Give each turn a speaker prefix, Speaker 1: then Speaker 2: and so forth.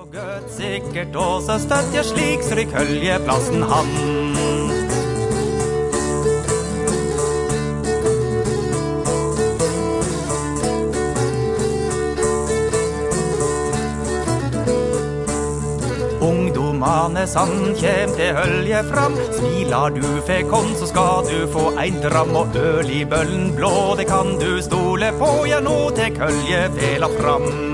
Speaker 1: Gøt sikkert også støtt jeg slik stryk høljeplassen han. Ungdomane sann kjem til hølje fram. Smilar du fekon, så skal du få ein dram. Og øl i bøllen blå, det kan du stole på. Ja, nå tek hølje fela fram.